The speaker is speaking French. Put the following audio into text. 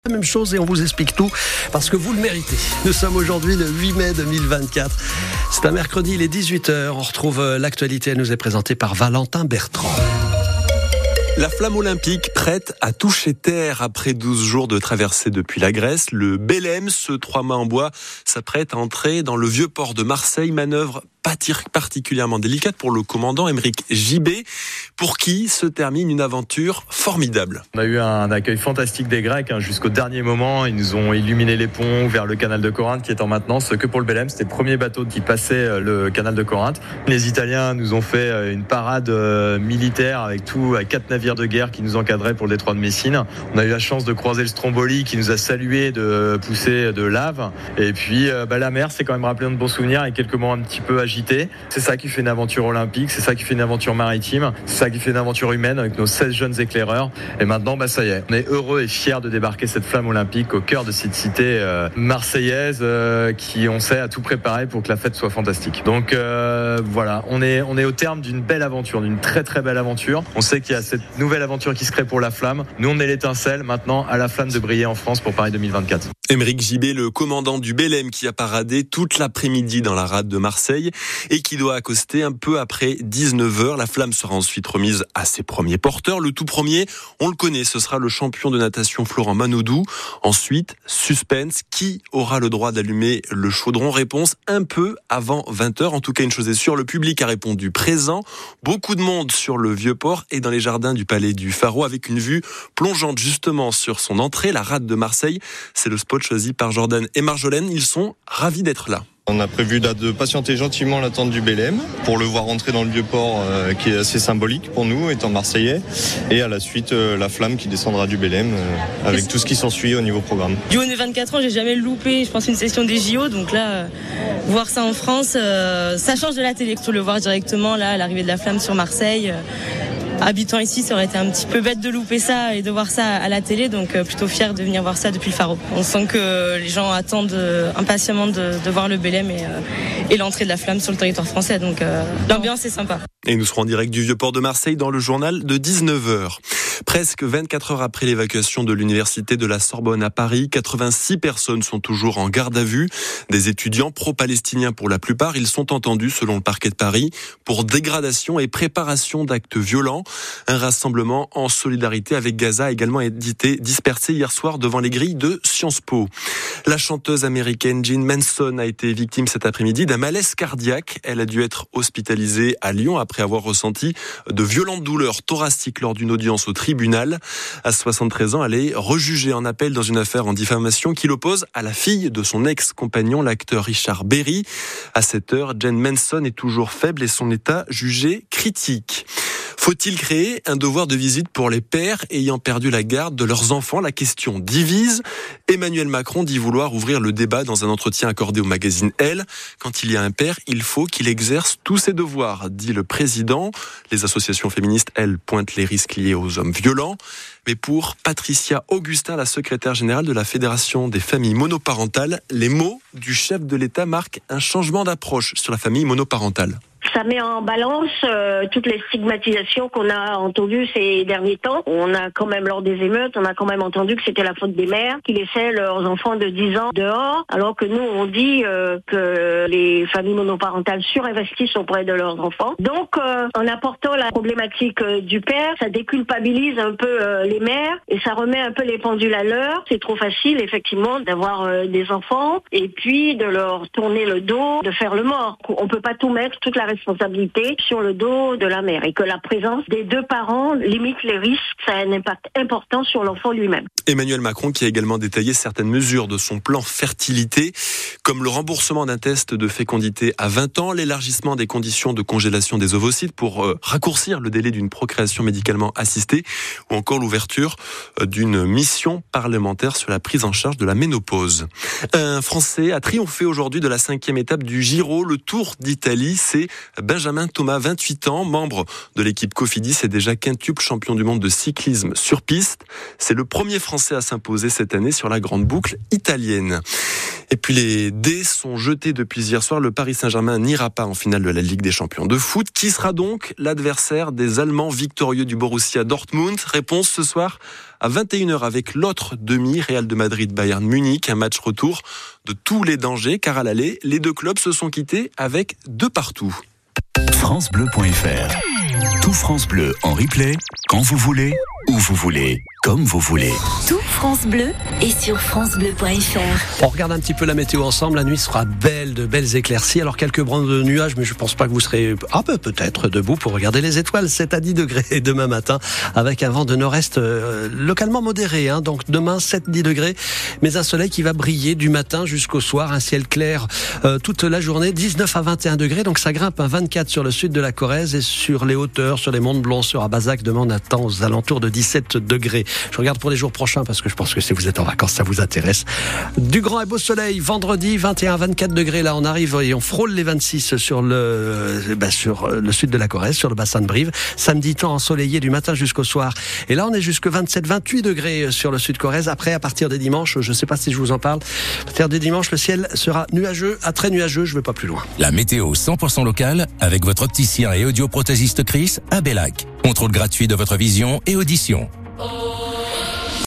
La même chose et on vous explique tout parce que vous le méritez. Nous sommes aujourd'hui le 8 mai 2024. C'est un mercredi, il est 18h. On retrouve l'actualité, elle nous est présentée par Valentin Bertrand. La flamme olympique prête à toucher terre après 12 jours de traversée depuis la Grèce. Le Belém, ce 3 mâts en bois, s'apprête à entrer dans le vieux port de Marseille. Manœuvre particulièrement délicate pour le commandant Émeric Gibé, pour qui se termine une aventure formidable. On a eu un accueil fantastique des Grecs jusqu'au dernier moment. Ils nous ont illuminé les ponts vers le canal de Corinthe qui est en maintenance. Que pour le Belém, c'était le premier bateau qui passait le canal de Corinthe. Les Italiens nous ont fait une parade militaire avec 4 navires de guerre qui nous encadraient pour le détroit de Messine. On a eu la chance de croiser le Stromboli qui nous a salué de poussée de lave. Et puis la mer, c'est quand même rappelé de bons souvenirs et quelques moments un petit peu agités. C'est ça qui fait une aventure olympique, c'est ça qui fait une aventure maritime, c'est ça qui fait une aventure humaine avec nos 16 jeunes éclaireurs. Et maintenant, ça y est, on est heureux et fiers de débarquer cette flamme olympique au cœur de cette cité marseillaise qui, on sait, a tout préparé pour que la fête soit fantastique. Donc voilà, on est au terme d'une belle aventure, d'une très très belle aventure. On sait qu'il y a cette nouvelle aventure qui se crée pour la flamme. Nous, on est l'étincelle, maintenant à la flamme de briller en France pour Paris 2024. Émeric Gibé, le commandant du Belém qui a paradé toute l'après-midi dans la rade de Marseille et qui doit accoster un peu après 19h. La flamme sera ensuite remise à ses premiers porteurs. Le tout premier, on le connaît, ce sera le champion de natation Florent Manodou. Ensuite, suspense, qui aura le droit d'allumer le chaudron? Réponse un peu avant 20h. En tout cas, une chose est sûre, le public a répondu présent. Beaucoup de monde sur le Vieux-Port et dans les jardins du Palais du Pharo avec une vue plongeante justement sur son entrée, la rade de Marseille. C'est le spot choisi par Jordan et Marjolaine. Ils sont ravis d'être là. On a prévu de patienter gentiment l'attente du Belém pour le voir entrer dans le Vieux-Port qui est assez symbolique pour nous étant marseillais, et à la suite la flamme qui descendra du Belém avec tout ce qui s'ensuit au niveau programme. Du haut de mes 24 ans, j'ai jamais loupé, je pense, une session des JO, donc là voir ça en France, ça change de la télé. Pour le voir directement là, l'arrivée de la flamme sur Marseille. Habitant ici, ça aurait été un petit peu bête de louper ça et de voir ça à la télé, donc plutôt fier de venir voir ça depuis le Pharo. On sent que les gens attendent impatiemment de voir le Belém et l'entrée de la flamme sur le territoire français, donc l'ambiance est sympa. Et nous serons en direct du Vieux-Port de Marseille dans le journal de 19h. Presque 24 heures après l'évacuation de l'université de la Sorbonne à Paris, 86 personnes sont toujours en garde à vue. Des étudiants pro-palestiniens pour la plupart. Ils sont entendus, selon le parquet de Paris, pour dégradation et préparation d'actes violents. Un rassemblement en solidarité avec Gaza a également été dispersé hier soir devant les grilles de Sciences Po. La chanteuse américaine Jean Manson a été victime cet après-midi d'un malaise cardiaque. Elle a dû être hospitalisée à Lyon après avoir ressenti de violentes douleurs thoraciques lors d'une audience au tribunal. À 73 ans, elle est rejugée en appel dans une affaire en diffamation qui l'oppose à la fille de son ex-compagnon, l'acteur Richard Berry. À cette heure, Jean Manson est toujours faible et son état jugé critique. Faut-il créer un devoir de visite pour les pères ayant perdu la garde de leurs enfants? La question divise. Emmanuel Macron dit vouloir ouvrir le débat dans un entretien accordé au magazine Elle. Quand il y a un père, il faut qu'il exerce tous ses devoirs, dit le président. Les associations féministes, elles, pointent les risques liés aux hommes violents. Mais pour Patricia Augustin, la secrétaire générale de la Fédération des familles monoparentales, les mots du chef de l'État marquent un changement d'approche sur la famille monoparentale. Ça met en balance toutes les stigmatisations qu'on a entendues ces derniers temps. On a quand même, lors des émeutes, on a quand même entendu que c'était la faute des mères qui laissaient leurs enfants de 10 ans dehors, alors que nous, on dit que les familles monoparentales surinvestissent auprès de leurs enfants. Donc, en apportant la problématique du père, ça déculpabilise un peu les mères et ça remet un peu les pendules à l'heure. C'est trop facile, effectivement, d'avoir des enfants et puis de leur tourner le dos, de faire le mort. On peut pas tout mettre, toute la responsabilité sur le dos de la mère, et que la présence des deux parents limite les risques. Ça a un impact important sur l'enfant lui-même. Emmanuel Macron qui a également détaillé certaines mesures de son plan fertilité, comme le remboursement d'un test de fécondité à 20 ans, l'élargissement des conditions de congélation des ovocytes pour raccourcir le délai d'une procréation médicalement assistée, ou encore l'ouverture d'une mission parlementaire sur la prise en charge de la ménopause. Un Français a triomphé aujourd'hui de la 5e étape du Giro, le Tour d'Italie. C'est Benjamin Thomas, 28 ans, membre de l'équipe Cofidis et déjà quintuple champion du monde de cyclisme sur piste. C'est le premier Français à s'imposer cette année sur la grande boucle italienne. Et puis les dés sont jetés depuis hier soir. Le Paris Saint-Germain n'ira pas en finale de la Ligue des Champions de foot. Qui sera donc l'adversaire des Allemands victorieux du Borussia Dortmund? Réponse ce soir à 21h avec l'autre demi, Real de Madrid-Bayern Munich. Un match retour de tous les dangers, car à l'aller, les deux clubs se sont quittés avec 2-2. FranceBleu.fr. Tout France Bleu en replay, quand vous voulez, où vous voulez, comme vous voulez. Tout France Bleu est sur FranceBleu.fr. On regarde un petit peu la météo ensemble. La nuit sera belle, de belles éclaircies. Alors quelques brins de nuages, mais je pense pas que vous serez peut-être debout pour regarder les étoiles. 7 à 10 degrés demain matin, avec un vent de nord-est localement modéré. Donc demain 7-10 degrés, mais un soleil qui va briller du matin jusqu'au soir. Un ciel clair toute la journée, 19 à 21 degrés. Donc ça grimpe à 24 sur le sud de la Corrèze et sur les hauteurs, sur les monts Blancs, sur Abazac. Demain on attend aux alentours de 17 degrés. Je regarde pour les jours prochains parce que je pense que si vous êtes en vacances, ça vous intéresse. Du grand et beau soleil, vendredi 21-24 degrés. Là, on arrive et on frôle les 26 sur le sud de la Corrèze, sur le bassin de Brive. Samedi, temps ensoleillé du matin jusqu'au soir. Et là, on est jusque 27-28 degrés sur le sud Corrèze. Après, à partir des dimanches, je ne sais pas si je vous en parle, à partir des dimanches, le ciel sera nuageux, à très nuageux. Je ne vais pas plus loin. La météo 100% locale avec votre opticien et audioprothésiste Chris à Bellac. Contrôle gratuit de votre vision et audition.